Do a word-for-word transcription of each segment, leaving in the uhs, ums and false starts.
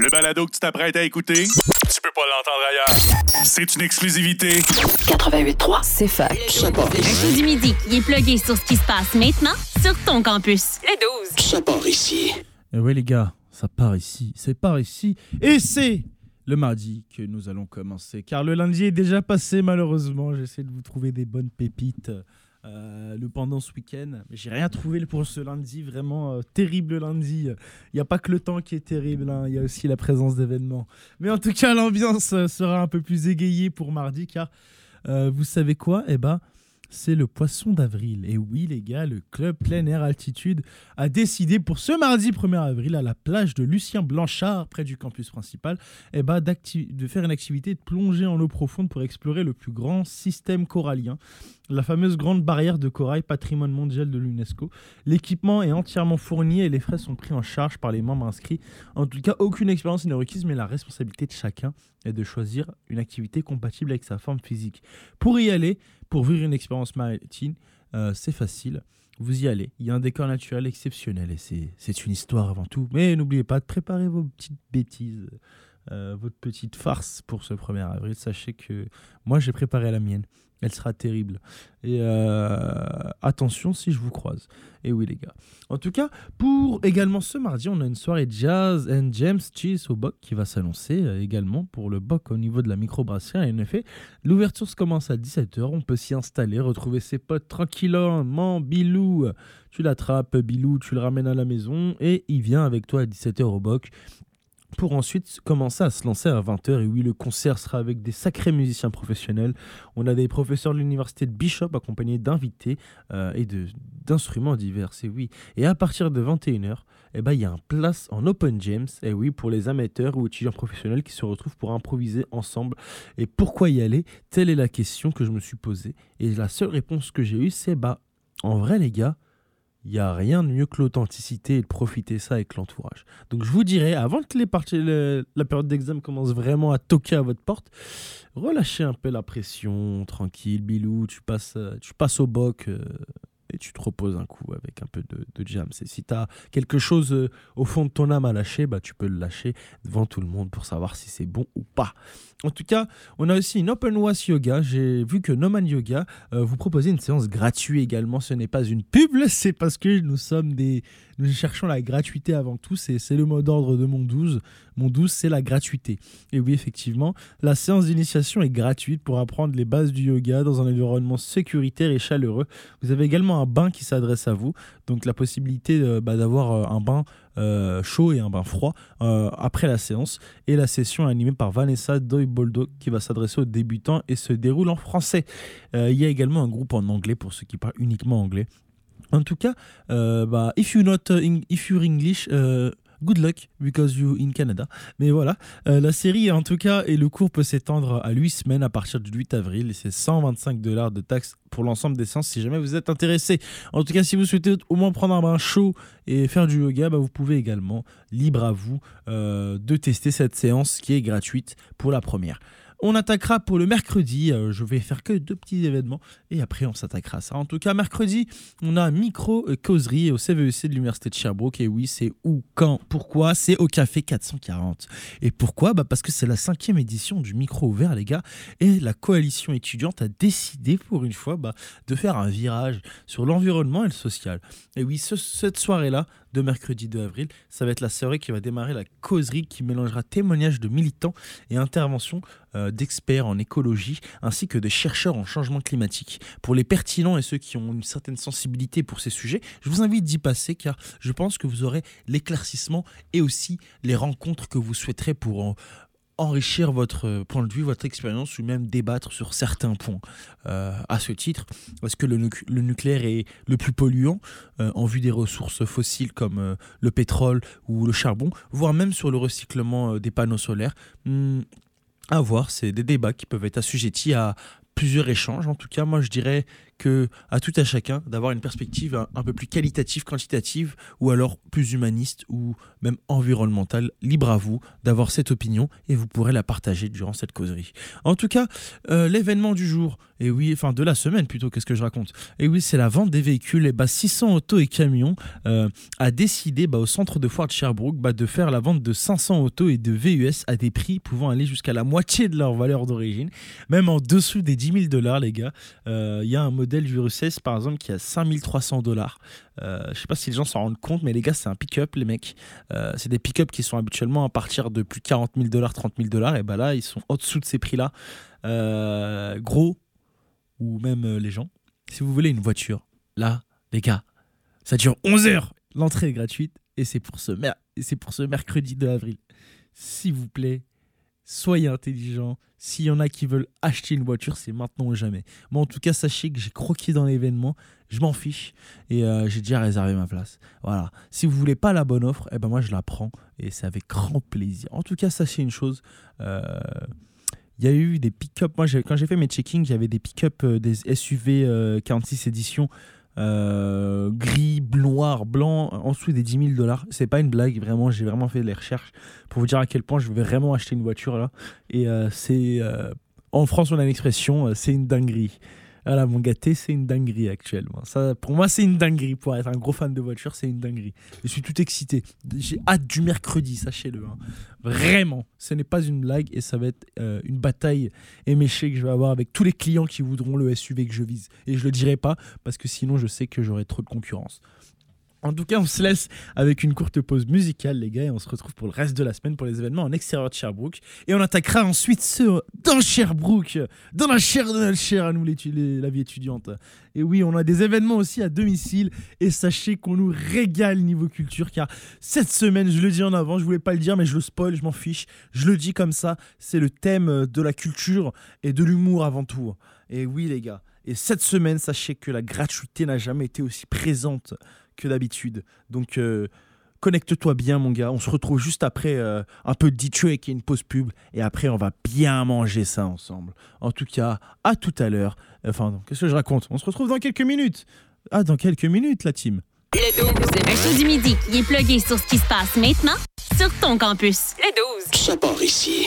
Le balado que tu t'apprêtes à écouter, tu peux pas l'entendre ailleurs. C'est une exclusivité. quatre-vingt-huit point trois, c'est fac. Ça part Un ici. coup du midi qui est plugué sur ce qui se passe maintenant sur ton campus. Les douze. Ça part ici. Et ouais les gars, ça part ici, c'est par ici, et c'est le mardi que nous allons commencer, car le lundi est déjà passé malheureusement. J'essaie de vous trouver des bonnes pépites euh, le pendant ce week-end, mais j'ai rien trouvé pour ce lundi, vraiment euh, terrible lundi. Il n'y a pas que le temps qui est terrible, hein, il y a aussi la présence d'événements. Mais en tout cas, l'ambiance euh, sera un peu plus égayée pour mardi, car euh, vous savez quoi ? Eh ben, c'est le poisson d'avril. Et oui, les gars, le club plein air altitude a décidé pour ce mardi premier avril à la plage de Lucien Blanchard, près du campus principal, eh ben, de faire une activité de plongée en eau profonde pour explorer le plus grand système corallien, la fameuse grande barrière de corail, patrimoine mondial de l'UNESCO. L'équipement est entièrement fourni et les frais sont pris en charge par les membres inscrits. En tout cas, aucune expérience n'est requise, mais la responsabilité de chacun est de choisir une activité compatible avec sa forme physique. Pour y aller, pour vivre une expérience maritime, euh, c'est facile. Vous y allez. Il y a un décor naturel exceptionnel et c'est, c'est une histoire avant tout. Mais n'oubliez pas de préparer vos petites bêtises, euh, votre petite farce pour ce premier avril. Sachez que moi, j'ai préparé la mienne. Elle sera terrible. Et euh, attention si je vous croise. Et oui les gars. En tout cas, pour également ce mardi, on a une soirée Jazz and James Cheese au Boc qui va s'annoncer euh, également pour le Boc au niveau de la microbrasserie. Et en effet, l'ouverture se commence à dix-sept heures. On peut s'y installer, retrouver ses potes tranquillement. Bilou, tu l'attrapes, Bilou, tu le ramènes à la maison et il vient avec toi à dix-sept heures au Boc, pour ensuite commencer à se lancer à vingt heures. Et oui, le concert sera avec des sacrés musiciens professionnels. On a des professeurs de l'université de Bishop accompagnés d'invités euh, et de, d'instruments divers. Et oui. Et à partir de vingt et une heures, eh ben, il y a un place en Open Jams, et oui, pour les amateurs ou étudiants professionnels qui se retrouvent pour improviser ensemble. Et pourquoi y aller ? Telle est la question que je me suis posée. Et la seule réponse que j'ai eue, c'est bah, en vrai, les gars, il n'y a rien de mieux que l'authenticité et de profiter ça avec l'entourage. Donc je vous dirais, avant que les parties, le, la période d'examen commence vraiment à toquer à votre porte, relâchez un peu la pression, tranquille, Bilou, tu passes, tu passes au Boc euh, et tu te reposes un coup avec un peu de, de jam. C'est, si tu as quelque chose euh, au fond de ton âme à lâcher, bah, tu peux le lâcher devant tout le monde pour savoir si c'est bon ou pas. En tout cas, on a aussi une Open Was Yoga. J'ai vu que Noman Yoga euh, vous proposait une séance gratuite également. Ce n'est pas une pub, c'est parce que nous sommes des... Nous cherchons la gratuité avant tout. C'est, c'est le mot d'ordre de mon douze. Mon douze, c'est la gratuité. Et oui, effectivement, la séance d'initiation est gratuite pour apprendre les bases du yoga dans un environnement sécuritaire et chaleureux. Vous avez également un bain qui s'adresse à vous. Donc la possibilité euh, bah, d'avoir euh, un bain Euh, chaud et un bain froid euh, après la séance, et la session est animée par Vanessa Doy-Boldo qui va s'adresser aux débutants et se déroule en français. Euh, il y a également un groupe en anglais pour ceux qui parlent uniquement anglais. En tout cas, euh, bah, if you not uh, in, if you're English, uh, good luck because you in Canada. Mais voilà, euh, la série en tout cas et le cours peut s'étendre à huit semaines à partir du huit avril et c'est cent vingt-cinq dollars de taxes pour l'ensemble des séances si jamais vous êtes intéressé. En tout cas, si vous souhaitez au moins prendre un bain chaud et faire du yoga, bah, vous pouvez également, libre à vous, euh, de tester cette séance qui est gratuite pour la première. On attaquera pour le mercredi, euh, je vais faire que deux petits événements et après on s'attaquera à ça. En tout cas, mercredi, on a micro-causerie au C V E C de l'Université de Sherbrooke. Et oui, c'est où, quand, pourquoi ? C'est au Café quatre cent quarante. Et pourquoi ? Bah parce que c'est la cinquième édition du micro ouvert, les gars. Et la coalition étudiante a décidé pour une fois bah, de faire un virage sur l'environnement et le social. Et oui, ce, cette soirée-là, de mercredi deux avril, ça va être la soirée qui va démarrer la causerie qui mélangera témoignages de militants et interventions euh, d'experts en écologie ainsi que de chercheurs en changement climatique. Pour les pertinents et ceux qui ont une certaine sensibilité pour ces sujets, je vous invite d'y passer car je pense que vous aurez l'éclaircissement et aussi les rencontres que vous souhaiterez pour en enrichir votre point de vue, votre expérience ou même débattre sur certains points. Euh, à ce titre, parce que le, nu- le nucléaire est le plus polluant euh, en vue des ressources fossiles comme euh, le pétrole ou le charbon, voire même sur le recyclement euh, des panneaux solaires. Hum, à voir, c'est des débats qui peuvent être assujettis à plusieurs échanges. En tout cas, moi je dirais que à tout à chacun d'avoir une perspective un, un peu plus qualitative, quantitative, ou alors plus humaniste ou même environnementale. Libre à vous d'avoir cette opinion et vous pourrez la partager durant cette causerie. En tout cas, euh, l'événement du jour, et oui, enfin de la semaine plutôt, qu'est-ce que je raconte ? Et oui, c'est la vente des véhicules. Et bah, six cents autos et camions euh, a décidé bah, au centre de foire de Sherbrooke bah, de faire la vente de cinq cents autos et de V U S à des prix pouvant aller jusqu'à la moitié de leur valeur d'origine, même en dessous des dix mille dollars, les gars. Il euh, y a un modèle du seize par exemple qui a cinq mille trois cents dollars. Euh, je sais pas si les gens s'en rendent compte, mais les gars, c'est un pick-up, les mecs. Euh, c'est des pick-up qui sont habituellement à partir de plus de quarante mille dollars, trente mille dollars. Et bah là, ils sont au-dessous de ces prix-là. Euh, gros, ou même euh, les gens, si vous voulez une voiture, là, les gars, ça dure onze heures. L'entrée est gratuite et c'est pour ce, mer- et c'est pour ce mercredi deux avril. S'il vous plaît, soyez intelligents. S'il y en a qui veulent acheter une voiture, c'est maintenant ou jamais. Moi, en tout cas, sachez que j'ai croqué dans l'événement. Je m'en fiche et euh, j'ai déjà réservé ma place. Voilà. Si vous voulez pas la bonne offre, eh ben moi, je la prends et c'est avec grand plaisir. En tout cas, sachez une chose. Euh, Il y a eu des pick-up. Moi, j'ai, quand j'ai fait mes checkings, il y avait des pick-up, euh, des S U V euh, quarante-six éditions. Euh, gris, noir, blanc, en dessous des dix mille dollars. C'est pas une blague, vraiment. J'ai vraiment fait les recherches pour vous dire à quel point je vais vraiment acheter une voiture là. Et euh, c'est euh, en France, on a l'expression, euh, c'est une dinguerie. Voilà, mon gâté, c'est une dinguerie actuellement. Ça, pour moi, c'est une dinguerie. Pour être un gros fan de voiture, c'est une dinguerie. Je suis tout excité. J'ai hâte du mercredi, sachez-le. Hein. Vraiment, ce n'est pas une blague et ça va être euh, une bataille éméchée que je vais avoir avec tous les clients qui voudront le S U V que je vise. Et je le dirai pas parce que sinon, je sais que j'aurai trop de concurrence. En tout cas, on se laisse avec une courte pause musicale, les gars, et on se retrouve pour le reste de la semaine pour les événements en extérieur de Sherbrooke. Et on attaquera ensuite ceux dans Sherbrooke, dans la chair de notre chair à nous, les, les, la vie étudiante. Et oui, on a des événements aussi à domicile, et sachez qu'on nous régale niveau culture, car cette semaine, je le dis en avant, je voulais pas le dire, mais je le spoil, je m'en fiche, je le dis comme ça, c'est le thème de la culture et de l'humour avant tout. Et oui, les gars, et cette semaine, sachez que la gratuité n'a jamais été aussi présente que d'habitude. Donc, euh, connecte-toi bien, mon gars. On se retrouve juste après euh, un peu de D J qui est une pause pub. Et après, on va bien manger ça ensemble. En tout cas, à tout à l'heure. Enfin, non, qu'est-ce que je raconte ? On se retrouve dans quelques minutes. Ah, dans quelques minutes, la team. Le douze, un show du midi qui est plugué sur ce qui se passe maintenant sur ton campus. Le douze. Ça part ici.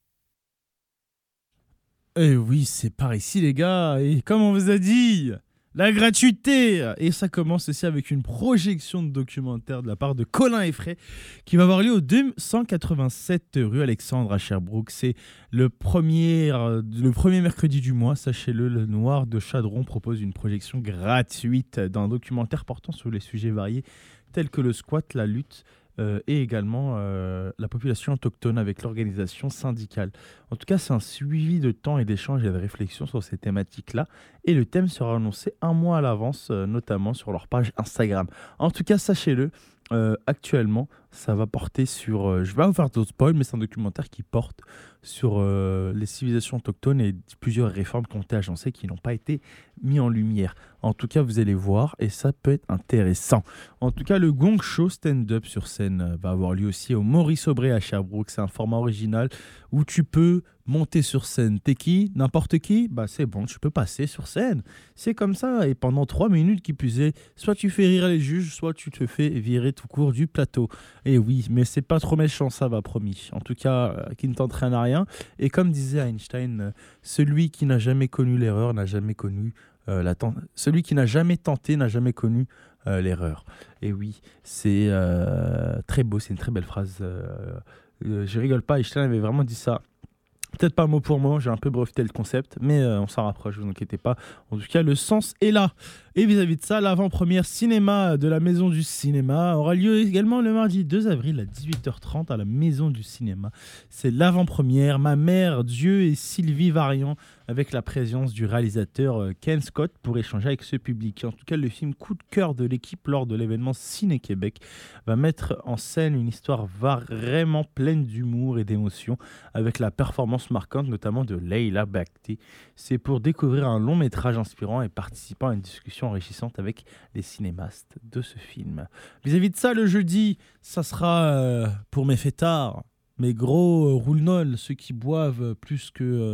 Eh oui, c'est par ici, les gars. Et comme on vous a dit, la gratuité. Et ça commence aussi avec une projection de documentaire de la part de Colin Effray qui va avoir lieu au deux cent quatre-vingt-sept rue Alexandre à Sherbrooke. C'est le premier, le premier mercredi du mois, sachez-le. Le Noir de Chadron propose une projection gratuite d'un documentaire portant sur les sujets variés tels que le squat, la lutte, Euh, et également euh, la population autochtone avec l'organisation syndicale. En tout cas, c'est un suivi de temps et d'échanges et de réflexion sur ces thématiques-là. Et le thème sera annoncé un mois à l'avance, euh, notamment sur leur page Instagram. En tout cas, sachez-le, euh, actuellement, ça va porter sur... Euh, je vais vous faire d'autres spoils, mais c'est un documentaire qui porte sur euh, les civilisations autochtones et plusieurs réformes qui ont été agencées qui n'ont pas été mises en lumière. En tout cas, vous allez voir et ça peut être intéressant. En tout cas, le Gong Show stand-up sur scène va avoir lieu aussi au Maurice Aubry à Sherbrooke. C'est un format original où tu peux monter sur scène. T'es qui ? N'importe qui ? Bah c'est bon, tu peux passer sur scène. C'est comme ça. Et pendant trois minutes qui plus est, soit tu fais rire les juges, soit tu te fais virer tout court du plateau. Et oui, mais c'est pas trop méchant, ça va, promis. En tout cas, euh, qui ne tente rien à rien. Et comme disait Einstein, euh, celui qui n'a jamais connu l'erreur n'a jamais connu euh, la ten- celui qui n'a jamais tenté n'a jamais connu euh, l'erreur. Et oui, c'est euh, très beau, c'est une très belle phrase. Euh, euh, je rigole pas, Einstein avait vraiment dit ça. Peut-être pas mot pour mot, j'ai un peu breveté le concept, mais euh, on s'en rapproche, vous inquiétez pas. En tout cas, le sens est là. Et vis-à-vis de ça, l'avant-première cinéma de la Maison du Cinéma aura lieu également le mardi deux avril à dix-huit heures trente à la Maison du Cinéma. C'est l'avant-première, Ma Mère, Dieu et Sylvie Variant, avec la présence du réalisateur Ken Scott pour échanger avec ce public. En tout cas, le film coup de cœur de l'équipe lors de l'événement Ciné-Québec va mettre en scène une histoire vraiment pleine d'humour et d'émotion avec la performance marquante notamment de Leila Bakhti. C'est pour découvrir un long métrage inspirant et participant à une discussion enrichissante avec les cinéastes de ce film. Vis-à-vis de ça, le jeudi, ça sera euh, pour mes fêtards, mes gros euh, roule-nols, ceux qui boivent plus que... Euh,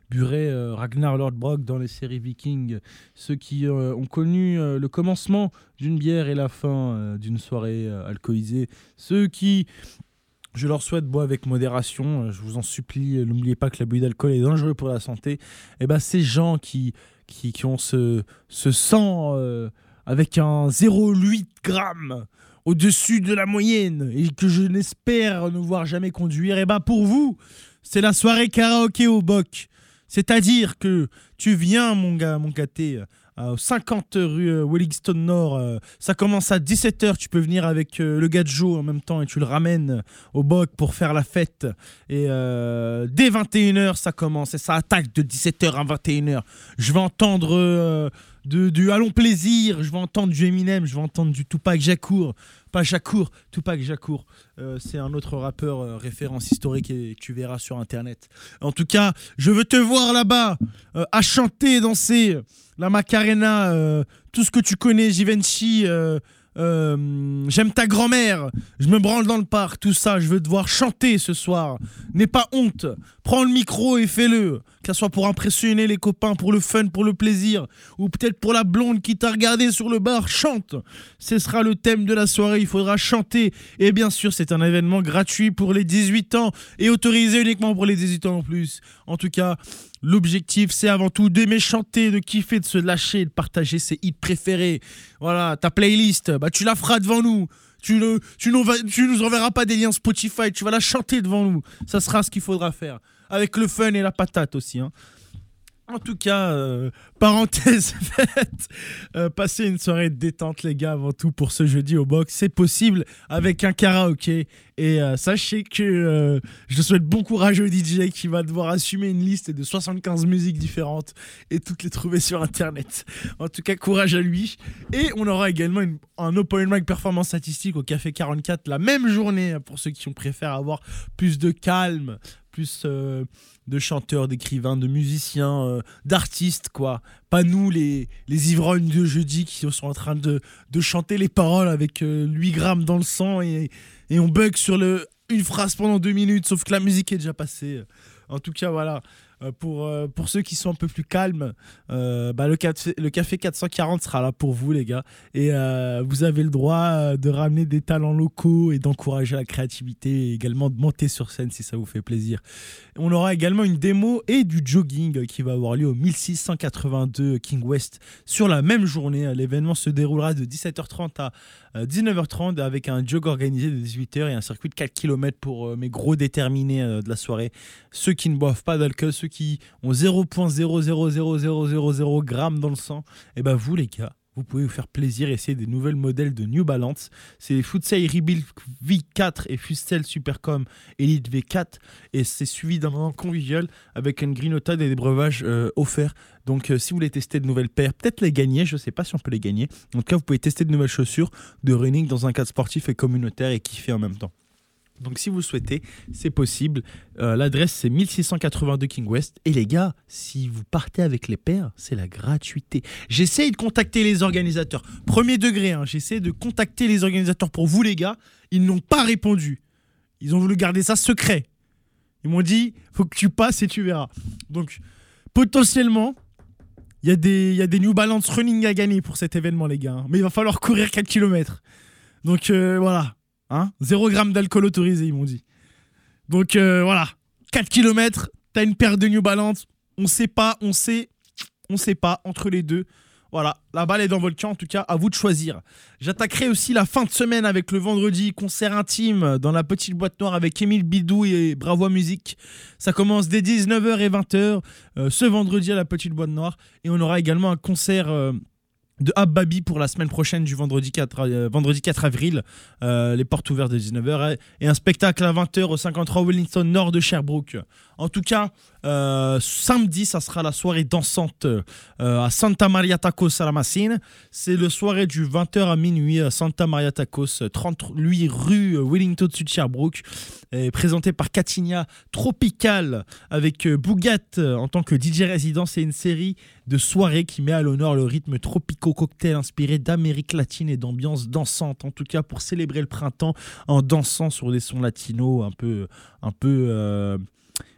burait euh, Ragnar Lodbrok dans les séries Vikings, ceux qui euh, ont connu euh, le commencement d'une bière et la fin euh, d'une soirée euh, alcoolisée, ceux qui, je leur souhaite, boire avec modération, euh, je vous en supplie, euh, n'oubliez pas que l'abus d'alcool est dangereux pour la santé, et ben ces gens qui, qui, qui ont ce, ce sang euh, avec un zéro virgule huit grammes au-dessus de la moyenne et que je n'espère ne voir jamais conduire, et ben pour vous, c'est la soirée karaoké au boc. C'est-à-dire que tu viens, mon gars, mon gâté, euh, cinquante rue euh, Wellington Nord, euh, ça commence à dix-sept heures, tu peux venir avec euh, le gars de Joe en même temps et tu le ramènes au boc pour faire la fête. Et euh, dès vingt et une heures, ça commence et ça attaque de dix-sept heures à vingt et une heures. Je vais entendre euh, de, du Allons Plaisir, je vais entendre du Eminem, je vais entendre du Tupac Shakur. Pas Shakur, Tupac Shakur. Euh, c'est un autre rappeur euh, référence historique et tu verras sur internet. En tout cas, je veux te voir là-bas euh, à chanter, danser la Macarena, euh, tout ce que tu connais, Givenchy, euh, euh, j'aime ta grand-mère, je me branle dans le parc, tout ça, je veux te voir chanter ce soir. N'aie pas honte, prends le micro et fais-le. Que ce soit pour impressionner les copains, pour le fun, pour le plaisir, ou peut-être pour la blonde qui t'a regardé sur le bar, chante. Ce sera le thème de la soirée, il faudra chanter. Et bien sûr, c'est un événement gratuit pour les dix-huit ans et autorisé uniquement pour les dix-huit ans en plus. En tout cas, l'objectif, c'est avant tout d'aimer chanter, de kiffer, de se lâcher, de partager ses hits préférés. Voilà, ta playlist, bah tu la feras devant nous. Tu ne, tu, nous, tu nous enverras pas des liens Spotify, tu vas la chanter devant nous. Ça sera ce qu'il faudra faire. Avec le fun et la patate aussi. Hein. En tout cas, euh, parenthèse faite, euh, passer une soirée de détente, les gars, avant tout pour ce jeudi au box. C'est possible avec un karaoké. Et euh, sachez que euh, je souhaite bon courage au D J qui va devoir assumer une liste de soixante-quinze musiques différentes et toutes les trouver sur Internet. En tout cas, courage à lui. Et on aura également une, un open mic performance statistique au Café quarante-quatre la même journée pour ceux qui préfèrent avoir plus de calme, plus euh, de chanteurs, d'écrivains, de musiciens, euh, d'artistes, quoi. Pas nous, les, les ivrognes de jeudi qui sont en train de, de chanter les paroles avec euh, huit grammes dans le sang et, et on bug sur le, une phrase pendant deux minutes, sauf que la musique est déjà passée. En tout cas, voilà. Euh, pour, euh, pour ceux qui sont un peu plus calmes, euh, bah, le, café, le Café quatre cent quarante sera là pour vous, les gars. Et euh, vous avez le droit euh, de ramener des talents locaux et d'encourager la créativité et également de monter sur scène si ça vous fait plaisir. On aura également une démo et du jogging qui va avoir lieu au mille six cent quatre-vingt-deux King West sur la même journée. L'événement se déroulera de dix-sept heures trente à dix-neuf heures trente avec un jog organisé de dix-huit heures et un circuit de quatre kilomètres pour euh, mes gros déterminés euh, de la soirée. Ceux qui ne boivent pas d'alcool, ceux qui ont zéro virgule zéro zéro zéro zéro zéro zéro grammes dans le sang, et ben vous les gars, vous pouvez vous faire plaisir et essayer des nouvelles modèles de New Balance. C'est les Footsail Rebuild V quatre et Footsail Supercom Elite V quatre et c'est suivi d'un moment convivial avec une greenotade et des breuvages euh, offerts. Donc euh, si vous voulez tester de nouvelles paires, peut-être les gagner, je ne sais pas si on peut les gagner. En tout cas, vous pouvez tester de nouvelles chaussures de running dans un cadre sportif et communautaire et kiffer en même temps. Donc si vous souhaitez, c'est possible. Euh, l'adresse c'est mille six cent quatre-vingt-deux King West. Et les gars, si vous partez avec les paires, c'est la gratuité. J'essaye de contacter les organisateurs. Premier degré, hein, j'essaie de contacter les organisateurs pour vous les gars. Ils n'ont pas répondu. Ils ont voulu garder ça secret. Ils m'ont dit, faut que tu passes et tu verras. Donc potentiellement, il y a des, y a des New Balance running à gagner pour cet événement les gars. Hein. Mais il va falloir courir quatre kilomètres. Donc euh, voilà. Hein, zéro gramme d'alcool autorisé, ils m'ont dit. Donc euh, voilà, quatre kilomètres, t'as une paire de New Balance, on sait pas, on sait, on sait pas, entre les deux. Voilà, la balle est dans votre camp, en tout cas, à vous de choisir. J'attaquerai aussi la fin de semaine avec le vendredi, concert intime dans la petite boîte noire avec Émile Bidou et Bravo Musique. Ça commence dès dix-neuf heures et vingt heures, euh, ce vendredi à la petite boîte noire. Et on aura également un concert... Euh, de Abbabi pour la semaine prochaine du vendredi quatre, euh, vendredi quatre avril, euh, les portes ouvertes de dix-neuf heures et un spectacle à vingt heures au cinquante-trois Wellington Nord de Sherbrooke. En tout cas, euh, samedi, ça sera la soirée dansante euh, à Santa Maria Tacos à la Massine. C'est le soirée du vingt heures à minuit à Santa Maria Tacos, trente-huit rue Wellington Sud Sherbrooke, et présenté par Katinha Tropical avec euh, Bougat euh, en tant que D J résident. C'est une série de soirées qui met à l'honneur le rythme tropico-cocktail inspiré d'Amérique latine et d'ambiance dansante. En tout cas, pour célébrer le printemps en dansant sur des sons latinos un peu, un peu, euh,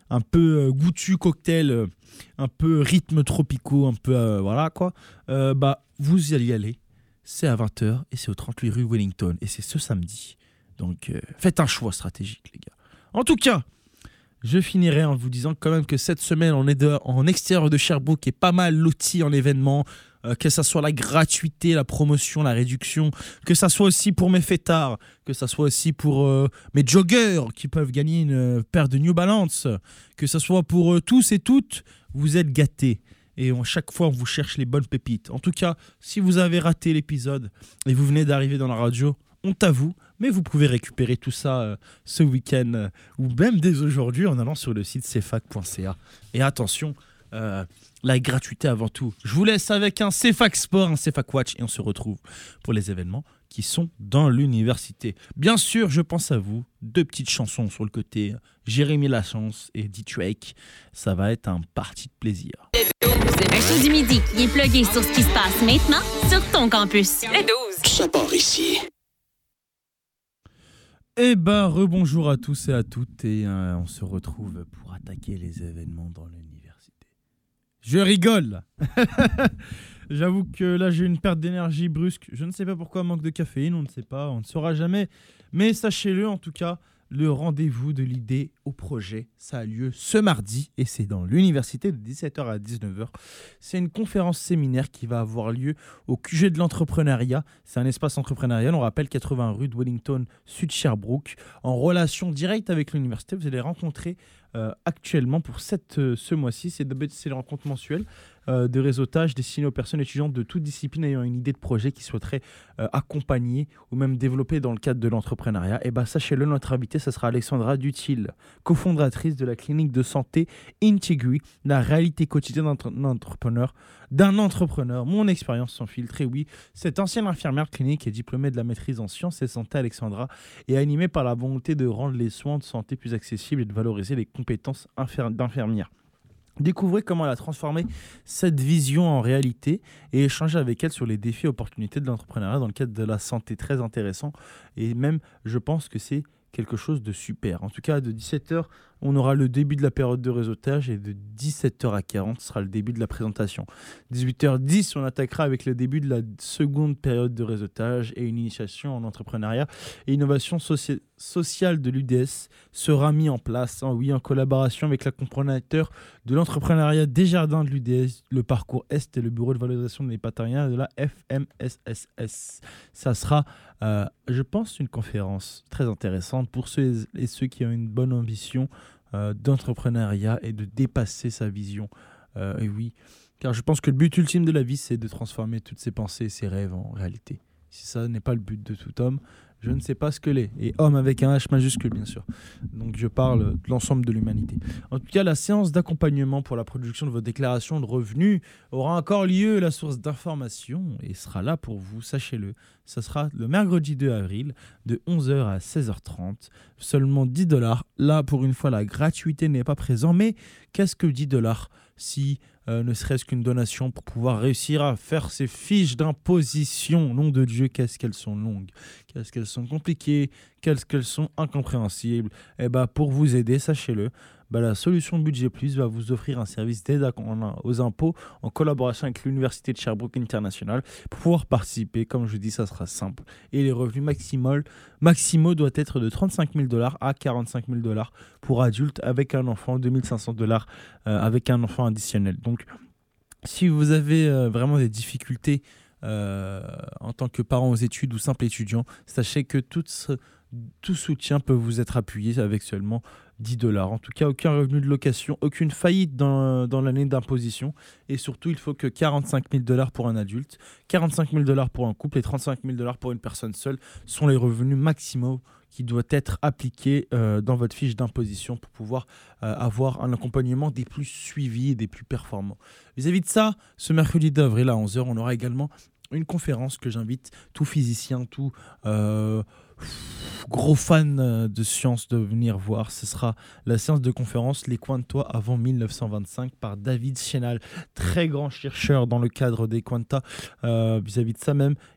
un peu euh, goûtu cocktail, euh, un peu rythme tropicaux, un peu euh, voilà quoi, euh, bah vous y allez y aller. C'est à vingt heures et c'est au trente-huit rue Wellington et c'est ce samedi. Donc euh, faites un choix stratégique les gars. En tout cas, je finirai en vous disant quand même que cette semaine on est de, en extérieur de Sherbrooke et pas mal loti en événements. Euh, que ça soit la gratuité, la promotion, la réduction, que ça soit aussi pour mes fêtards, que ça soit aussi pour euh, mes joggers qui peuvent gagner une euh, paire de New Balance, que ça soit pour euh, tous et toutes, vous êtes gâtés. Et on, chaque fois, on vous cherche les bonnes pépites. En tout cas, si vous avez raté l'épisode et vous venez d'arriver dans la radio, honte à vous, mais vous pouvez récupérer tout ça euh, ce week-end euh, ou même dès aujourd'hui en allant sur le site c f a c point c a. Et attention, euh, la gratuité avant tout. Je vous laisse avec un C F A C Sport, un C F A C Watch et on se retrouve pour les événements qui sont dans l'université. Bien sûr, je pense à vous. Deux petites chansons sur le côté. Jérémy Lachance et D-Drake. Ça va être un parti de plaisir. Un show du midi qui est plugué sur ce qui se passe maintenant sur ton campus. Le douze. Ça part ici. Eh ben, rebonjour à tous et à toutes. Et euh, on se retrouve pour attaquer les événements dans l'université. Je rigole. J'avoue que là, j'ai une perte d'énergie brusque. Je ne sais pas pourquoi, manque de caféine, on ne sait pas, on ne saura jamais. Mais sachez-le, en tout cas, le rendez-vous de l'idée au projet, ça a lieu ce mardi et c'est dans l'université de dix-sept heures à dix-neuf heures. C'est une conférence séminaire qui va avoir lieu au Q G de l'entrepreneuriat. C'est un espace entrepreneurial, on rappelle quatre-vingts rue de Wellington, Sud Sherbrooke, en relation directe avec l'université. Vous allez rencontrer euh, actuellement pour cette, euh, ce mois-ci, c'est, de, c'est les rencontres mensuelles euh, de réseautage destinées aux personnes étudiantes de toute discipline ayant une idée de projet qui souhaiteraient euh, accompagner ou même développer dans le cadre de l'entrepreneuriat. Et bien sachez-le, notre invité, ce sera Alexandra Dutil, cofondatrice de la clinique de santé Integui, la réalité quotidienne d'un entrepreneur, d'un entrepreneur, mon expérience sans filtre. Et oui, cette ancienne infirmière clinique est diplômée de la maîtrise en sciences et santé, Alexandra, est animée par la volonté de rendre les soins de santé plus accessibles et de valoriser les compétences infir- d'infirmière. Découvrez comment elle a transformé cette vision en réalité et échanger avec elle sur les défis et opportunités de l'entrepreneuriat dans le cadre de la santé. Très intéressant et même, je pense que c'est quelque chose de super. En tout cas, de dix-sept heures, on aura le début de la période de réseautage et de dix-sept heures à quarante sera le début de la présentation. dix-huit heures dix, on attaquera avec le début de la seconde période de réseautage et une initiation en entrepreneuriat et innovation soci- sociale de l'U D S sera mis en place, hein, oui, en collaboration avec l'accompagnateur de l'entrepreneuriat Desjardins de l'U D S, le parcours Est et le bureau de valorisation des partenariats de la F M S S S. Ça sera, euh, je pense, une conférence très intéressante pour ceux et ceux qui ont une bonne ambition euh, d'entrepreneuriat et de dépasser sa vision. Euh, et oui, car je pense que le but ultime de la vie, c'est de transformer toutes ses pensées et ses rêves en réalité. Si ça n'est pas le but de tout homme, je ne sais pas ce que l'est. Et homme avec un H majuscule, bien sûr. Donc je parle de l'ensemble de l'humanité. En tout cas, la séance d'accompagnement pour la production de votre déclaration de revenus aura encore lieu, la source d'information, et sera là pour vous, sachez-le. Ça sera le mercredi deux avril, de onze heures à seize heures trente. Seulement dix dollars. Là, pour une fois, la gratuité n'est pas présente. Mais qu'est-ce que dix dollars si euh, ne serait-ce qu'une donation pour pouvoir réussir à faire ces fiches d'imposition? Nom de Dieu, qu'est-ce qu'elles sont longues, qu'est-ce qu'elles sont compliquées, qu'est-ce qu'elles sont incompréhensibles. Et bah, pour vous aider, sachez-le, bah, la solution Budget Plus va vous offrir un service d'aide aux impôts en collaboration avec l'Université de Sherbrooke International. Pour pouvoir participer, comme je dis, ça sera simple. Et les revenus maximaux, maximaux doivent être de trente-cinq mille dollars à quarante-cinq mille dollars pour adultes avec un enfant, deux mille cinq cents dollars euh, avec un enfant additionnel. Donc, si vous avez euh, vraiment des difficultés euh, en tant que parent aux études ou simple étudiant, sachez que tout, ce, tout soutien peut vous être appuyé avec seulement dix dollars. En tout cas, aucun revenu de location, aucune faillite dans, dans l'année d'imposition. Et surtout, il faut que quarante-cinq mille dollars pour un adulte, quarante-cinq mille dollars pour un couple et trente-cinq mille dollars pour une personne seule sont les revenus maximaux qui doivent être appliqués euh, dans votre fiche d'imposition pour pouvoir euh, avoir un accompagnement des plus suivis et des plus performants. Vis-à-vis de ça, ce mercredi d'avril à onze heures, on aura également une conférence que j'invite tout physicien, tout euh, gros fan de sciences de venir voir. Ce sera la séance de conférence Les Quanta avant mille neuf cent vingt-cinq par David Chenal, très grand chercheur dans le cadre des Quanta. Euh, vis-à-vis de ça même,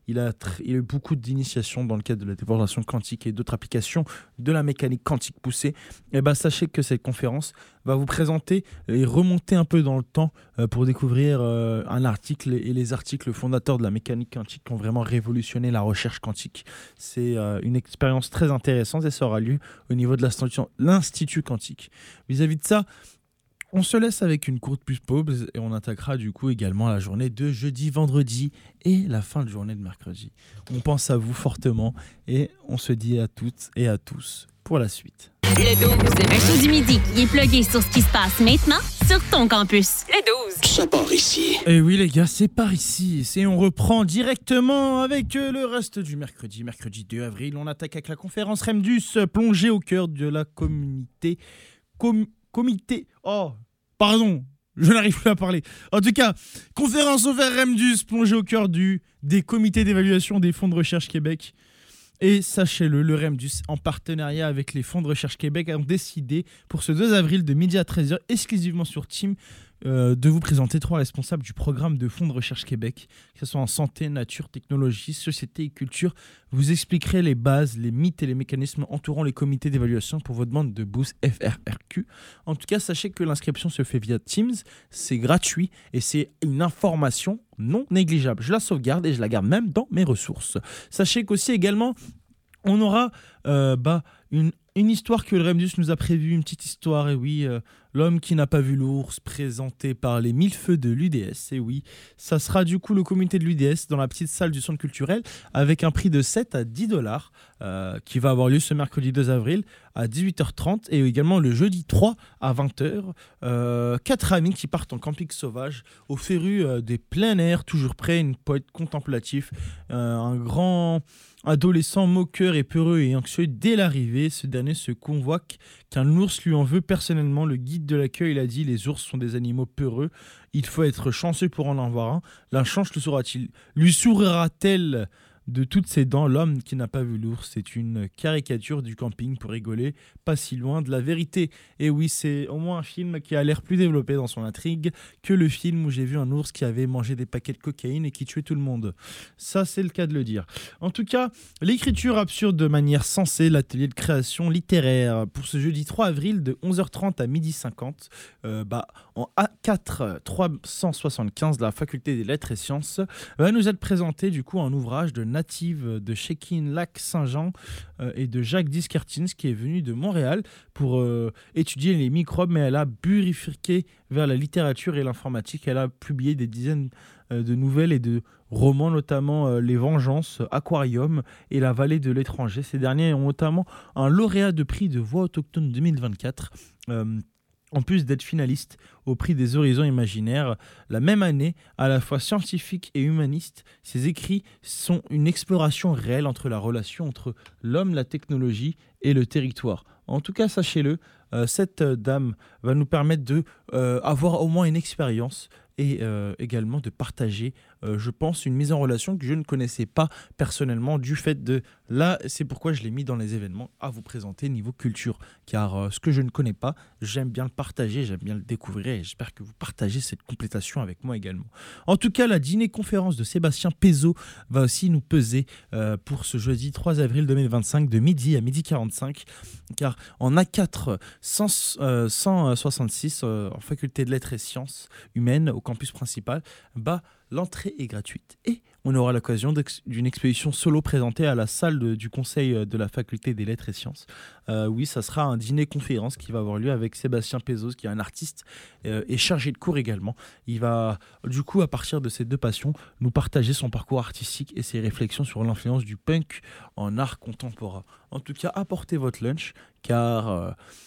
il a, tr- il a eu beaucoup d'initiations dans le cadre de la démonstration quantique et d'autres applications de la mécanique quantique poussée. Et ben, sachez que cette conférence va vous présenter et remonter un peu dans le temps euh, pour découvrir euh, un article et les articles fondateurs de la mécanique quantique qui ont vraiment révolutionné la recherche quantique. C'est euh, une expérience très intéressante et ça aura lieu au niveau de l'institut, l'Institut quantique. Vis-à-vis de ça, on se laisse avec une courte pause et on attaquera du coup également la journée de jeudi, vendredi et la fin de journée de mercredi. On pense à vous fortement et on se dit à toutes et à tous pour la suite. Le douze, le show du midi qui est plugué sur ce qui se passe maintenant sur ton campus. Le douze. Ça part ici. Et oui les gars, c'est par ici. Et on reprend directement avec le reste du mercredi. Mercredi deux avril, on attaque avec la conférence Remdus, plongée au cœur de la communauté... Com- comité... Oh, pardon, je n'arrive plus à parler. En tout cas, conférence ouverte Remdus, plongée au cœur du, des comités d'évaluation des fonds de recherche Québec. Et sachez-le, le Remdus, en partenariat avec les fonds de recherche Québec, ont décidé pour ce deux avril de midi à treize heures, exclusivement sur Team, euh, de vous présenter trois responsables du programme de fonds de recherche Québec, que ce soit en santé, nature, technologie, société et culture. Vous expliquerez les bases, les mythes et les mécanismes entourant les comités d'évaluation pour votre demande de bourse F R R Q. En tout cas, sachez que l'inscription se fait via Teams, c'est gratuit et c'est une information non négligeable. Je la sauvegarde et je la garde même dans mes ressources. Sachez qu'aussi également, on aura euh, bah, une, une histoire que le Remdus nous a prévue, une petite histoire, et oui, euh, l'homme qui n'a pas vu l'ours, présenté par les mille feux de l'U D S, et oui, ça sera du coup le comité de l'U D S dans la petite salle du centre culturel, avec un prix de sept à dix dollars, euh, qui va avoir lieu ce mercredi deux avril à dix-huit heures trente, et également le jeudi trois à vingt heures, euh, quatre amis qui partent en camping sauvage, au féru euh, des plein air, toujours prêt, une poète contemplatif, euh, un grand... adolescent moqueur et peureux et anxieux dès l'arrivée, ce dernier se convoque qu'un ours lui en veut personnellement. Le guide de l'accueil a dit: les ours sont des animaux peureux, il faut être chanceux pour en avoir un. La chance le saura-t-il? Lui sourira-t-elle de toutes ses dents? L'homme qui n'a pas vu l'ours, c'est une caricature du camping pour rigoler, pas si loin de la vérité. Et oui, c'est au moins un film qui a l'air plus développé dans son intrigue que le film où j'ai vu un ours qui avait mangé des paquets de cocaïne et qui tuait tout le monde. Ça, c'est le cas de le dire. En tout cas, l'écriture absurde de manière sensée, l'atelier de création littéraire pour ce jeudi trois avril de onze heures trente à midi cinquante, euh, bah, en A quatre trois cent soixante-quinze de la faculté des lettres et sciences, va nous être présenté du coup un ouvrage de native de Chequin-Lac-Saint-Jean euh, et de Jacques Diskertins qui est venu de Montréal pour euh, étudier les microbes, mais elle a bifurqué vers la littérature et l'informatique. Elle a publié des dizaines euh, de nouvelles et de romans, notamment euh, Les Vengeances, Aquarium et La Vallée de l'étranger. Ces derniers ont notamment un lauréat de prix de voix autochtone deux mille vingt-quatre. Euh, En plus d'être finaliste au prix des Horizons Imaginaires, la même année, à la fois scientifique et humaniste, ses écrits sont une exploration réelle entre la relation entre l'homme, la technologie et le territoire. En tout cas, sachez-le, euh, cette euh, dame va nous permettre de euh, avoir au moins une expérience et euh, également de partager, euh, je pense, une mise en relation que je ne connaissais pas personnellement du fait de... Là, c'est pourquoi je l'ai mis dans les événements à vous présenter niveau culture, car euh, ce que je ne connais pas, j'aime bien le partager, j'aime bien le découvrir et j'espère que vous partagez cette complétation avec moi également. En tout cas, la dîner-conférence de Sébastien Pézot va aussi nous peser euh, pour ce jeudi trois avril deux mille vingt-cinq de midi à midi quarante-cinq, car en A quatre cent soixante-six, euh, en faculté de lettres et sciences humaines au campus principal, bah, l'entrée est gratuite et on aura l'occasion d'une exposition solo présentée à la salle de, du conseil de la faculté des lettres et sciences. Euh, oui, ça sera un dîner-conférence qui va avoir lieu avec Sébastien Pézos, qui est un artiste euh, et chargé de cours également. Il va, du coup, à partir de ces deux passions, nous partager son parcours artistique et ses réflexions sur l'influence du punk en art contemporain. En tout cas, apportez votre lunch, car... Euh,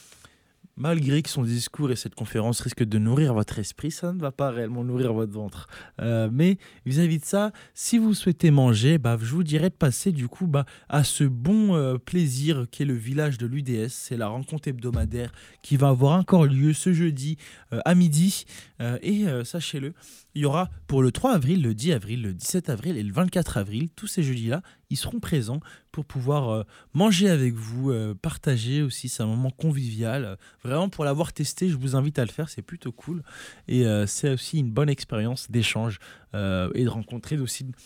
malgré que son discours et cette conférence risquent de nourrir votre esprit, ça ne va pas réellement nourrir votre ventre. Euh, mais vis-à-vis de ça, si vous souhaitez manger, bah, je vous dirais de passer du coup bah, à ce bon euh, plaisir qu'est le village de l'U D S. C'est la rencontre hebdomadaire qui va avoir encore lieu ce jeudi euh, à midi. Euh, et euh, sachez-le, il y aura pour le trois avril, le dix avril, le dix-sept avril et le vingt-quatre avril, tous ces jeudis-là, ils seront présents pour pouvoir euh, manger avec vous, euh, partager aussi, c'est un moment convivial. Vraiment, pour l'avoir testé, je vous invite à le faire, c'est plutôt cool. Et euh, c'est aussi une bonne expérience d'échange euh, et de rencontrer aussi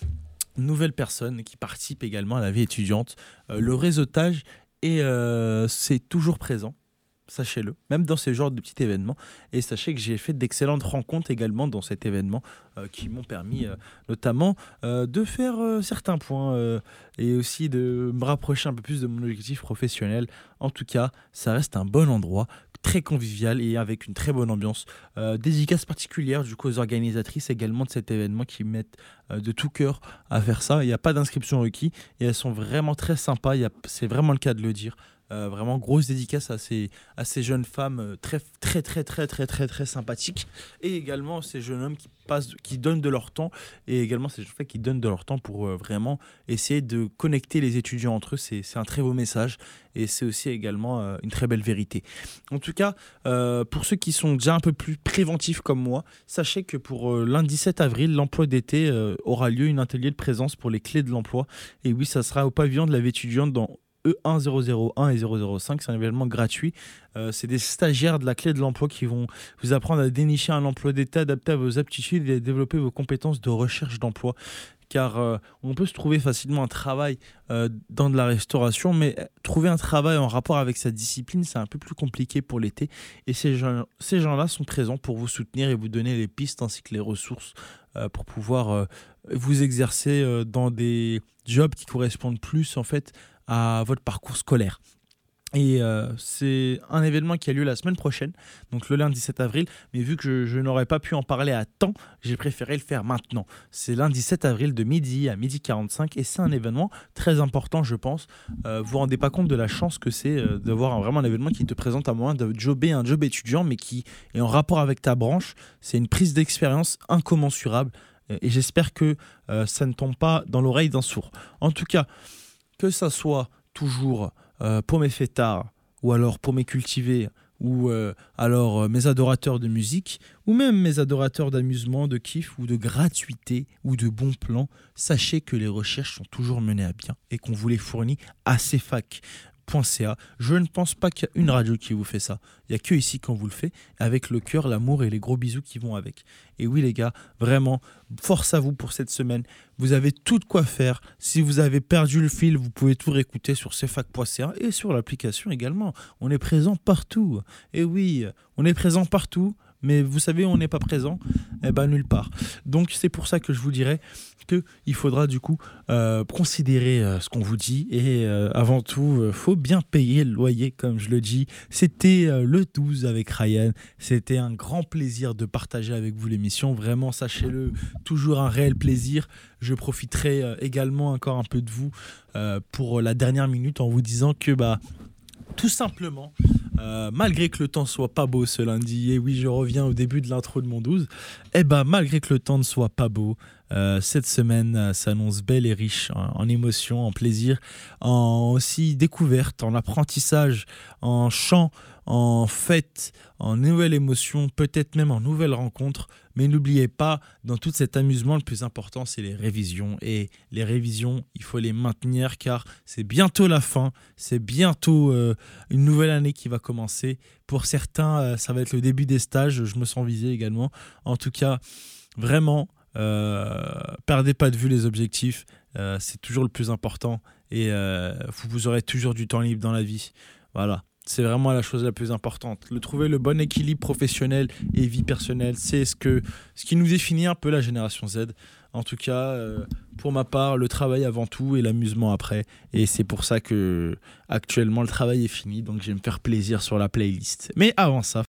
nouvelles personnes qui participent également à la vie étudiante. Euh, le réseautage, est, euh, c'est toujours présent. Sachez-le, même dans ce genre de petits événements. Et sachez que j'ai fait d'excellentes rencontres également dans cet événement euh, qui m'ont permis euh, notamment euh, de faire euh, certains points euh, et aussi de me rapprocher un peu plus de mon objectif professionnel. En tout cas, ça reste un bon endroit, très convivial et avec une très bonne ambiance. Euh, dédicace particulière du coup aux organisatrices également de cet événement qui mettent euh, de tout cœur à faire ça. Il n'y a pas d'inscription requis et elles sont vraiment très sympas, il y a, c'est vraiment le cas de le dire. Euh, vraiment grosse dédicace à ces, à ces jeunes femmes euh, très très très très très très très sympathiques et également ces jeunes hommes qui passent, qui donnent de leur temps et également ces jeunes femmes qui donnent de leur temps pour euh, vraiment essayer de connecter les étudiants entre eux. C'est, c'est un très beau message et c'est aussi également euh, une très belle vérité. En tout cas, euh, pour ceux qui sont déjà un peu plus préventifs comme moi, sachez que pour euh, lundi sept avril, l'emploi d'été euh, aura lieu, une atelier de présence pour les clés de l'emploi. Et oui, ça sera au pavillon de la vie étudiante dans E un zéro zéro un et zéro zéro cinq, c'est un événement gratuit. Euh, c'est des stagiaires de la clé de l'emploi qui vont vous apprendre à dénicher un emploi d'état adapté à vos aptitudes et à développer vos compétences de recherche d'emploi. Car euh, on peut se trouver facilement un travail euh, dans de la restauration, mais trouver un travail en rapport avec sa discipline, c'est un peu plus compliqué pour l'été. Et ces gens, ces gens-là sont présents pour vous soutenir et vous donner les pistes ainsi que les ressources euh, pour pouvoir euh, vous exercer euh, dans des jobs qui correspondent plus en fait à votre parcours scolaire. Et euh, c'est un événement qui a lieu la semaine prochaine, donc le lundi sept avril, mais vu que je, je n'aurais pas pu en parler à temps, j'ai préféré le faire maintenant. C'est lundi sept avril de midi à midi quarante-cinq et c'est un événement très important, je pense. Euh, vous vous rendez pas compte de la chance que c'est euh, d'avoir un, vraiment un événement qui te présente un moyen de jobber un job étudiant, mais qui est en rapport avec ta branche. C'est une prise d'expérience incommensurable et j'espère que euh, ça ne tombe pas dans l'oreille d'un sourd. En tout cas, que ça soit toujours euh, pour mes fêtards, ou alors pour mes cultivés, ou euh, alors euh, mes adorateurs de musique, ou même mes adorateurs d'amusement, de kiff, ou de gratuité, ou de bons plans, sachez que les recherches sont toujours menées à bien et qu'on vous les fournit à cefac point c a. Je ne pense pas qu'il y a une radio qui vous fait ça. Il n'y a que ici qu'on vous le fait, avec le cœur, l'amour et les gros bisous qui vont avec. Et oui les gars, vraiment, force à vous pour cette semaine. Vous avez tout de quoi faire. Si vous avez perdu le fil, vous pouvez tout réécouter sur cefac point c a et sur l'application également. On est présent partout. Et oui, on est présent partout. Mais vous savez, on n'est pas présent, eh ben nulle part. Donc c'est pour ça que je vous dirais qu'il faudra du coup euh, considérer euh, ce qu'on vous dit et euh, avant tout, il euh, faut bien payer le loyer, comme je le dis. C'était euh, le douze avec Ryan. C'était un grand plaisir de partager avec vous l'émission. Vraiment, sachez-le, toujours un réel plaisir. Je profiterai euh, également encore un peu de vous euh, pour la dernière minute en vous disant que bah tout simplement, euh, malgré que le temps soit pas beau ce lundi, et oui, je reviens au début de l'intro de mon douze, et bah malgré que le temps ne soit pas beau, euh, cette semaine euh, s'annonce belle et riche en, en émotions, en plaisir, en aussi découverte, en apprentissage, en chant, en fête, en nouvelles émotions, peut-être même en nouvelles rencontres. Mais n'oubliez pas, dans tout cet amusement, le plus important, c'est les révisions. Et les révisions, il faut les maintenir car c'est bientôt la fin. C'est bientôt euh, une nouvelle année qui va commencer. Pour certains, euh, ça va être le début des stages. Je me sens visé également. En tout cas, vraiment, euh, perdez pas de vue les objectifs. Euh, c'est toujours le plus important. Et euh, vous, vous aurez toujours du temps libre dans la vie. Voilà. C'est vraiment la chose la plus importante. Le trouver le bon équilibre professionnel et vie personnelle, c'est ce, que, ce qui nous définit un peu la génération Z. En tout cas, euh, pour ma part, le travail avant tout et l'amusement après. Et c'est pour ça que actuellement le travail est fini, donc je vais me faire plaisir sur la playlist. Mais avant ça,